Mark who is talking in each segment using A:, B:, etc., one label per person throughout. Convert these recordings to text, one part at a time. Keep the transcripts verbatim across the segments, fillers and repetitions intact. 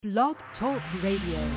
A: Blog Talk Radio.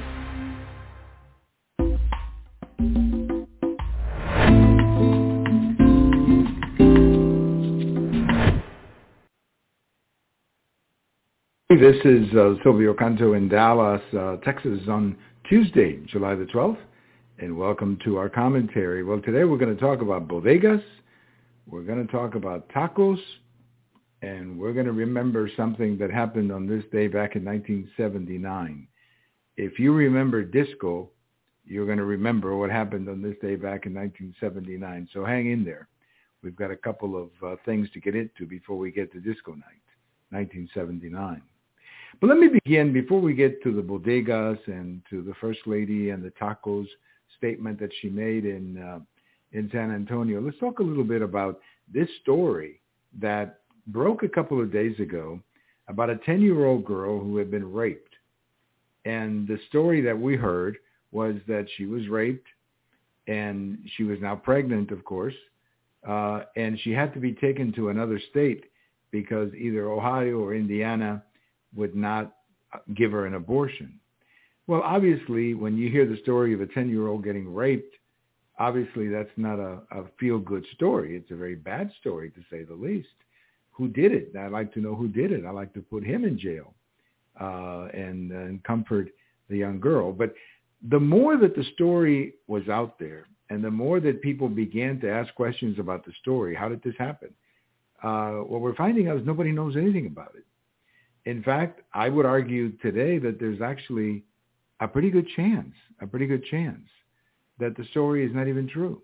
B: This is uh, Silvio Canto in Dallas, uh, Texas on Tuesday, July the twelfth, and welcome to our commentary. Well, today we're going to talk about bodegas, we're going to talk about tacos, and we're going to remember something that happened on this day back in nineteen seventy-nine. If you remember disco, you're going to remember what happened on this day back in nineteen seventy-nine, so hang in there. We've got a couple of uh, things to get into before we get to disco night, nineteen seventy-nine. But let me begin, before we get to the bodegas and to the First Lady and the tacos statement that she made in uh, in San Antonio, let's talk a little bit about this story that broke a couple of days ago about a ten-year-old girl who had been raped. And the story that we heard was that she was raped, and she was now pregnant, of course, uh, and she had to be taken to another state because either Ohio or Indiana would not give her an abortion. Well, obviously, when you hear the story of a ten-year-old getting raped, obviously that's not a, a feel-good story. It's a very bad story, to say the least. Who did it? I'd like to know who did it. I'd like to put him in jail uh, and, and comfort the young girl. But the more that the story was out there and the more that people began to ask questions about the story, how did this happen? Uh, what we're finding out is nobody knows anything about it. In fact, I would argue today that there's actually a pretty good chance, a pretty good chance that the story is not even true.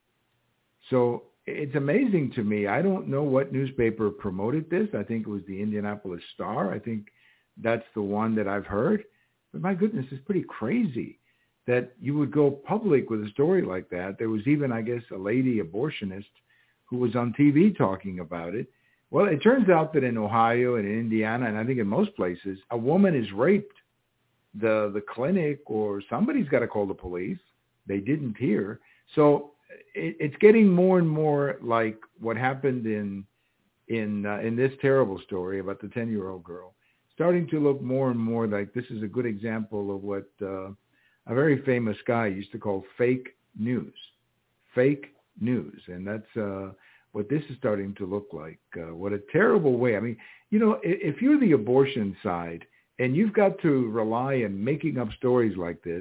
B: So it's amazing to me. I don't know what newspaper promoted this. I think it was the Indianapolis Star. I think that's the one that I've heard. But my goodness, it's pretty crazy that you would go public with a story like that. There was even, I guess, a lady abortionist who was on T V talking about it. Well, it turns out that in Ohio and in Indiana, and I think in most places, a woman is raped. The the clinic or somebody's got to call the police. They didn't hear. So it, it's getting more and more like what happened in in uh, in this terrible story about the ten-year-old girl, starting to look more and more like this is a good example of what uh, a very famous guy used to call fake news. Fake news. And that's... Uh, what this is starting to look like. Uh, what a terrible way. I mean, you know, if, if you're the abortion side and you've got to rely on making up stories like this,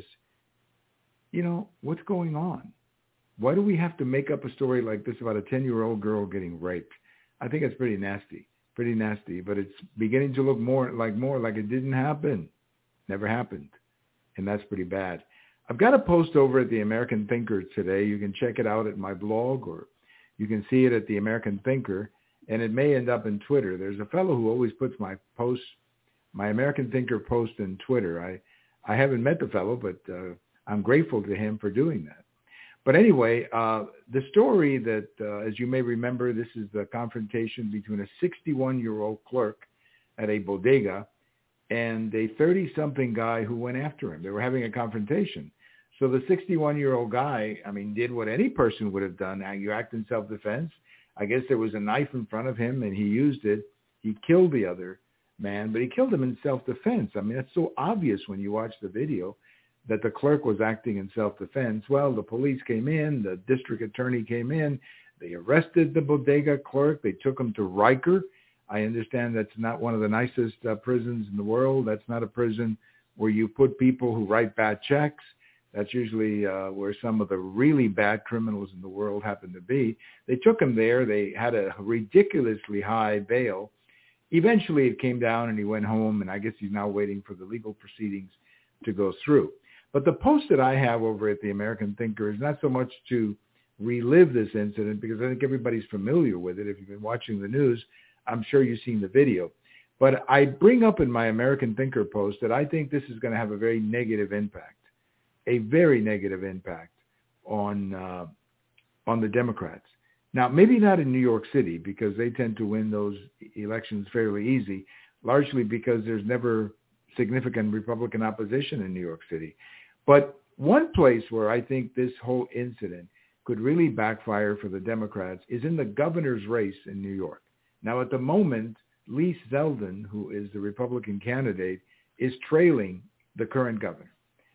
B: you know, what's going on? Why do we have to make up a story like this about a ten-year-old girl getting raped? I think it's pretty nasty, pretty nasty, but it's beginning to look more like more like it didn't happen. Never happened. And that's pretty bad. I've got a post over at the American Thinker today. You can check it out at my blog, or you can see it at the American Thinker, and it may end up in Twitter. There's a fellow who always puts my posts, my American Thinker post in Twitter. I, I haven't met the fellow, but uh, I'm grateful to him for doing that. But anyway, uh, the story that, uh, as you may remember, this is the confrontation between a sixty-one-year-old clerk at a bodega and a thirty-something guy who went after him. They were having a confrontation. So the sixty-one-year-old guy, I mean, did what any person would have done. You act in self-defense. I guess there was a knife in front of him, and he used it. He killed the other man, but he killed him in self-defense. I mean, that's so obvious when you watch the video that the clerk was acting in self-defense. Well, the police came in. The district attorney came in. They arrested the bodega clerk. They took him to Riker. I understand that's not one of the nicest uh, prisons in the world. That's not a prison where you put people who write bad checks. That's usually uh, where some of the really bad criminals in the world happen to be. They took him there. They had a ridiculously high bail. Eventually it came down and he went home, and I guess he's now waiting for the legal proceedings to go through. But the post that I have over at the American Thinker is not so much to relive this incident, because I think everybody's familiar with it. If you've been watching the news, I'm sure you've seen the video. But I bring up in my American Thinker post that I think this is going to have a very negative impact. a very negative impact on uh, on the Democrats. Now, maybe not in New York City, because they tend to win those elections fairly easy, largely because there's never significant Republican opposition in New York City. But one place where I think this whole incident could really backfire for the Democrats is in the governor's race in New York. Now, at the moment, Lee Zeldin, who is the Republican candidate, is trailing the current governor.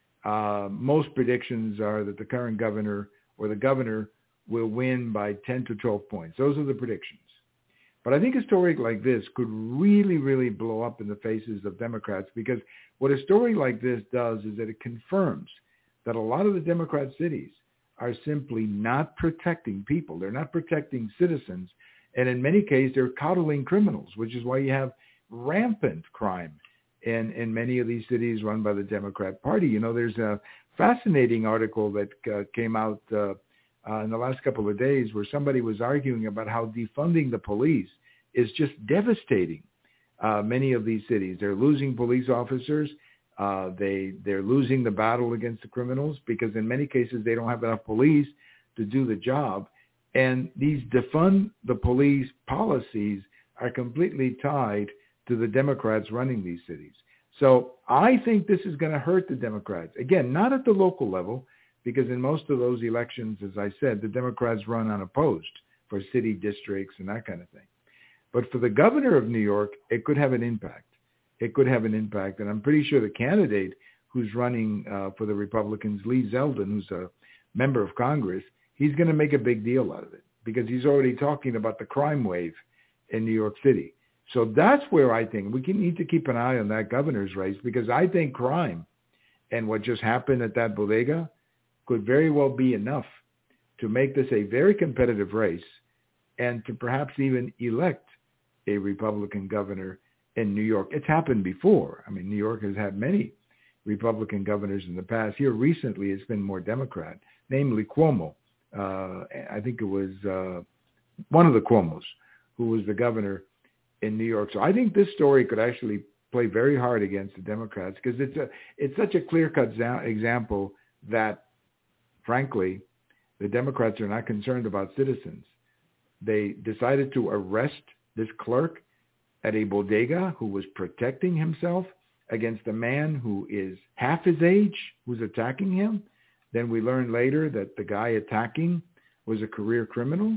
B: Uh, most predictions are that the current governor or the governor will win by ten to twelve points. Those are the predictions. But I think a story like this could really, really blow up in the faces of Democrats, because what a story like this does is that it confirms that a lot of the Democrat cities are simply not protecting people. They're not protecting citizens. And in many cases, they're coddling criminals, which is why you have rampant crime in, in many of these cities run by the Democrat Party. You know, there's a fascinating article that uh, came out uh, uh, in the last couple of days where somebody was arguing about how defunding the police is just devastating uh, many of these cities. They're losing police officers. Uh, they, they're losing the battle against the criminals because in many cases they don't have enough police to do the job. And these defund the police policies are completely tied to the Democrats running these cities. So I think this is going to hurt the Democrats. Again, not at the local level, because in most of those elections, as I said, the Democrats run unopposed for city districts and that kind of thing. But for the governor of New York, it could have an impact. It could have an impact. And I'm pretty sure the candidate who's running uh, for the Republicans, Lee Zeldin, who's a member of Congress, he's going to make a big deal out of it because he's already talking about the crime wave in New York City. So that's where I think we can need to keep an eye on that governor's race, because I think crime and what just happened at that bodega could very well be enough to make this a very competitive race and to perhaps even elect a Republican governor in New York. It's happened before. I mean, New York has had many Republican governors in the past. Here recently it's been more Democrat, namely Cuomo. Uh, I think it was uh, one of the Cuomos who was the governor in New York. So I think this story could actually play very hard against the Democrats, because it's a it's such a clear-cut za- example that, frankly, the Democrats are not concerned about citizens. They decided to arrest this clerk at a bodega who was protecting himself against a man who is half his age, who's attacking him. Then we learned later that the guy attacking was a career criminal.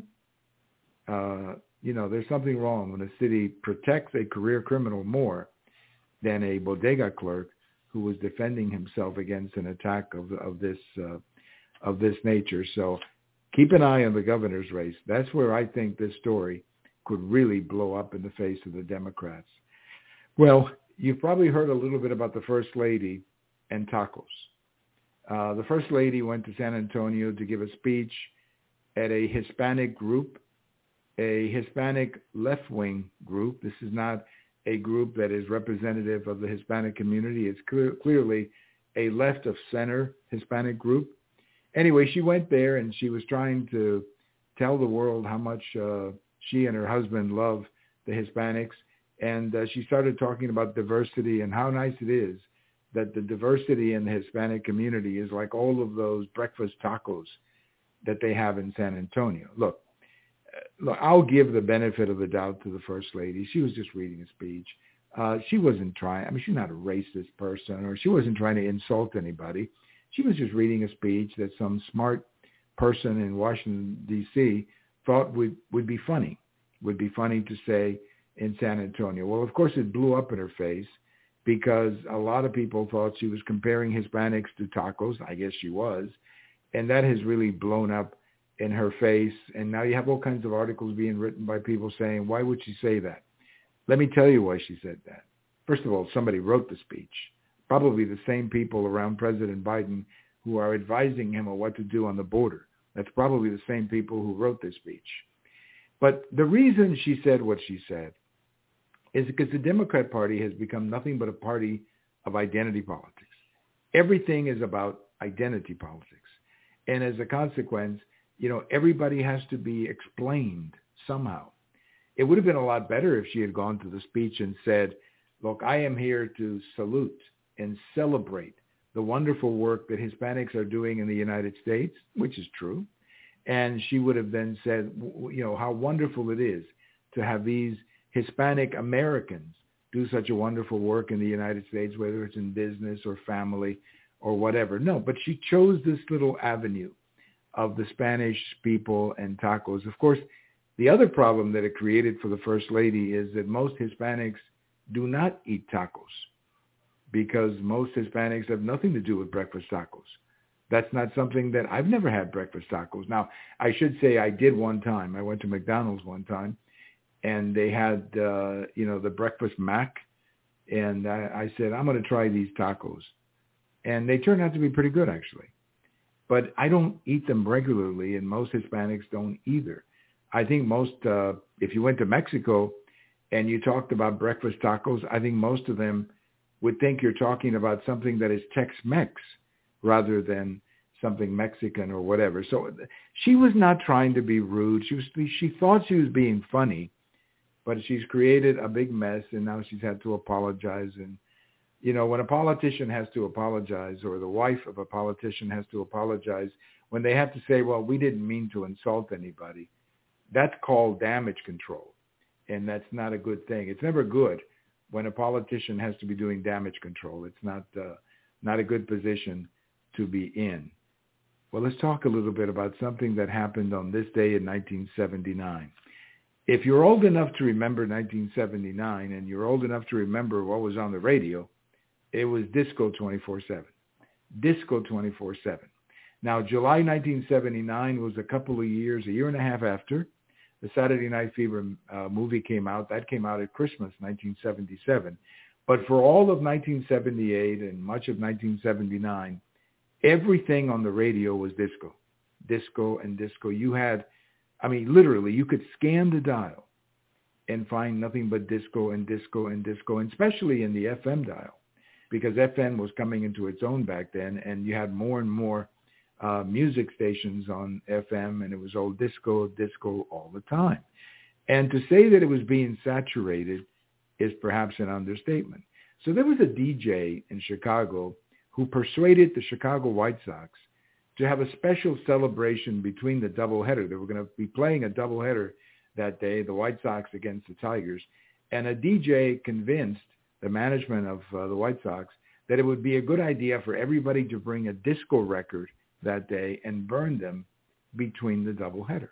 B: Uh, you know, there's something wrong when a city protects a career criminal more than a bodega clerk who was defending himself against an attack of, of this uh, of this nature. So keep an eye on the governor's race. That's where I think this story could really blow up in the face of the Democrats. Well, you've probably heard a little bit about the First Lady and tacos. Uh, the First Lady went to San Antonio to give a speech at a Hispanic group, a Hispanic left-wing group. This is not a group that is representative of the Hispanic community. It's clear, clearly a left-of-center Hispanic group. Anyway, she went there and she was trying to tell the world how much uh, she and her husband love the Hispanics. And uh, she started talking about diversity and how nice it is that the diversity in the Hispanic community is like all of those breakfast tacos that they have in San Antonio. Look, look, I'll give the benefit of the doubt to the First Lady. She was just reading a speech. Uh, she wasn't trying, I mean, she's not a racist person, or she wasn't trying to insult anybody. She was just reading a speech that some smart person in Washington, D C thought would, would be funny, would be funny to say in San Antonio. Well, of course, it blew up in her face because a lot of people thought she was comparing Hispanics to tacos. I guess she was. And that has really blown up in her face. And now you have all kinds of articles being written by people saying, why would she say that? Let me tell you why she said that. First of all, somebody wrote the speech. Probably the same people around President Biden who are advising him on what to do on the border. That's probably the same people who wrote this speech. But the reason she said what she said is because the Democrat Party has become nothing but a party of identity politics. Everything is about identity politics. And as a consequence, you know, everybody has to be explained somehow. It would have been a lot better if she had gone to the speech and said, look, I am here to salute and celebrate the wonderful work that Hispanics are doing in the United States, which is true. And she would have then said, you know, how wonderful it is to have these Hispanic Americans do such a wonderful work in the United States, whether it's in business or family or whatever. No, but she chose this little avenue of the Spanish people and tacos. Of course, the other problem that it created for the First Lady is that most Hispanics do not eat tacos. because most Hispanics have nothing to do with breakfast tacos. That's not something that I've never had breakfast tacos. Now, I should say I did one time. I went to McDonald's one time, and they had, uh, you know, the breakfast mac. And I, I said, I'm going to try these tacos. And they turned out to be pretty good, actually. But I don't eat them regularly, and most Hispanics don't either. I think most, uh, if you went to Mexico and you talked about breakfast tacos, I think most of them would think you're talking about something that is Tex-Mex rather than something Mexican or whatever. So she was not trying to be rude. She was, she thought she was being funny, but she's created a big mess, and now she's had to apologize. And, you know, when a politician has to apologize, or the wife of a politician has to apologize, when they have to say, well, we didn't mean to insult anybody, that's called damage control. And that's not a good thing. It's never good when a politician has to be doing damage control. It's not uh, not a good position to be in. Well, let's talk a little bit about something that happened on this day in nineteen seventy-nine. If you're old enough to remember nineteen seventy-nine, and you're old enough to remember what was on the radio, it was Disco twenty-four seven. Disco twenty-four seven. Now, July nineteen seventy-nine was a couple of years, a year and a half after the Saturday Night Fever uh, movie came out. That came out at Christmas nineteen seventy-seven. But for all of nineteen seventy-eight and much of nineteen seventy-nine, everything on the radio was disco, disco and disco. You had, I mean, literally, you could scan the dial and find nothing but disco and disco and disco, and especially in the F M dial, because F M was coming into its own back then, and you had more and more uh, music stations on F M, and it was all disco, disco all the time. And to say that it was being saturated is perhaps an understatement. So there was a D J in Chicago who persuaded the Chicago White Sox to have a special celebration between the doubleheader. They were going to be playing a doubleheader that day, the White Sox against the Tigers. And a D J convinced the management of uh, the White Sox that it would be a good idea for everybody to bring a disco record that day and burn them between the doubleheader.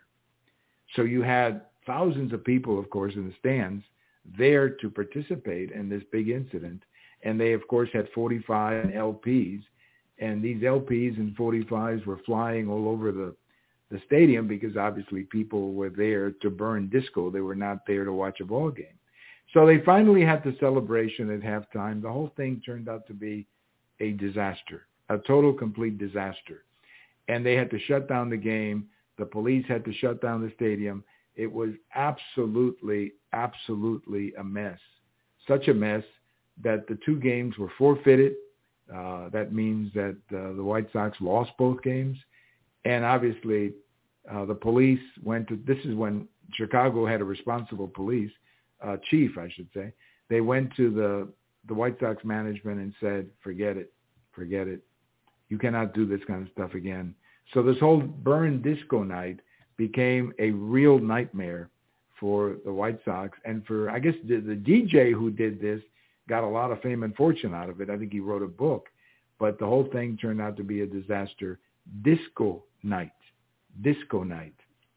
B: So you had thousands of people, of course, in the stands there to participate in this big incident. And they, of course, had forty-five and L Ps. And these L Ps and forty-fives were flying all over the, the stadium because obviously people were there to burn disco. They were not there to watch a ball game. So they finally had the celebration at halftime. The whole thing turned out to be a disaster, a total, complete disaster. And they had to shut down the game. The police had to shut down the stadium. It was absolutely, absolutely a mess. Such a mess that the two games were forfeited. Uh, that means that uh, the White Sox lost both games. And obviously, uh, the police went to, this is when Chicago had a responsible police, uh, chief, I should say. They went to the, the White Sox management and said, forget it, forget it. You cannot do this kind of stuff again. So this whole burn disco night became a real nightmare for the White Sox. And for, I guess, the, the D J who did this got a lot of fame and fortune out of it. I think he wrote a book. But the whole thing turned out to be a disaster. Disco night. Disco night.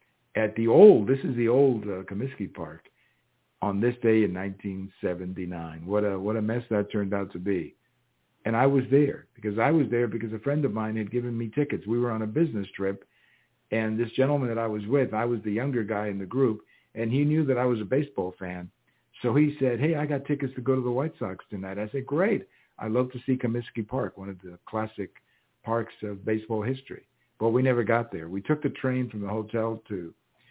B: At the old, this is the old uh, Comiskey Park on this day in nineteen seventy-nine. What a, what a mess that turned out to be. And I was there because I was there because a friend of mine had given me tickets. We were on a business trip, and this gentleman that I was with, I was the younger guy in the group, and he knew that I was a baseball fan. So he said, hey, I got tickets to go to the White Sox tonight. I said, great. I love to see Comiskey Park, one of the classic parks of baseball history. But we never got there. We took the train from the hotel to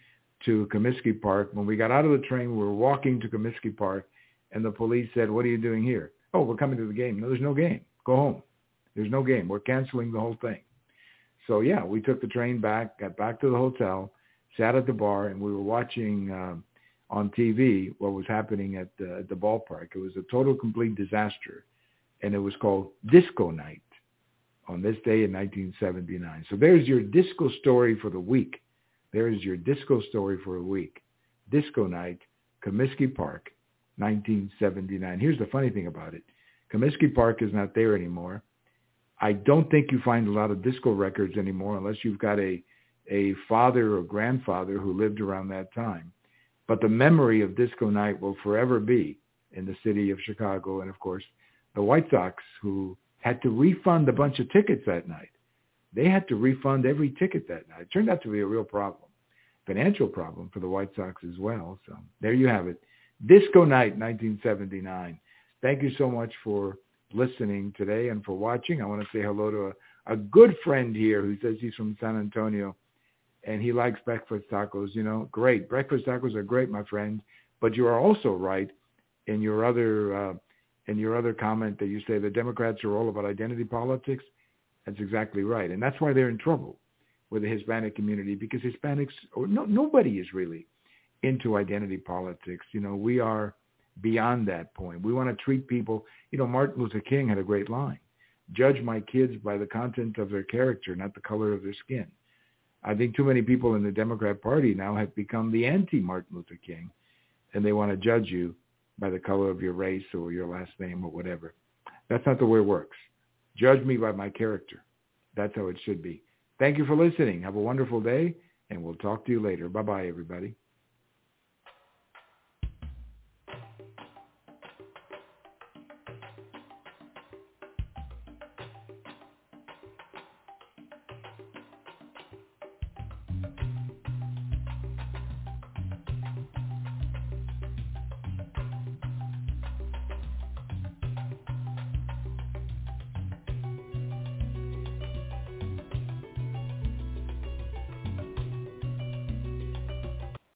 B: to Comiskey Park. When we got out of the train, we were walking to Comiskey Park, and the police said, what are you doing here? Oh, we're coming to the game. No, there's no game. Go home. There's no game. We're canceling the whole thing. So, yeah, we took the train back, got back to the hotel, sat at the bar, and we were watching uh, on T V what was happening at the, at the ballpark. It was a total, complete disaster, and it was called Disco Night on this day in nineteen seventy-nine. So there's your disco story for the week. There's your disco story for a week. Disco Night, Comiskey Park, nineteen seventy-nine. Here's the funny thing about it. Comiskey Park is not there anymore. I don't think you find a lot of disco records anymore unless you've got a, a father or grandfather who lived around that time. But the memory of Disco Night will forever be in the city of Chicago and, of course, the White Sox, who had to refund a bunch of tickets that night. They had to refund every ticket that night. It turned out to be a real problem, financial problem for the White Sox as well. So there you have it. Disco Night, nineteen seventy-nine. Thank you so much for listening today and for watching. I want to say hello to a, a good friend here who says he's from San Antonio and he likes breakfast tacos. You know, great. Breakfast tacos are great, my friend. But you are also right in your other uh, in your other comment that you say the Democrats are all about identity politics. That's exactly right. And that's why they're in trouble with the Hispanic community, because Hispanics, or no, nobody is really into identity politics. You know, we are beyond that point. We want to treat people, you know, Martin Luther King had a great line, judge my kids by the content of their character, not the color of their skin. I think too many people in the Democrat Party now have become the anti-Martin Luther King, and they want to judge you by the color of your race or your last name or whatever. That's not the way it works. Judge me by my character. That's how it should be. Thank you for listening. Have a wonderful day, and we'll talk to you later. Bye-bye, everybody.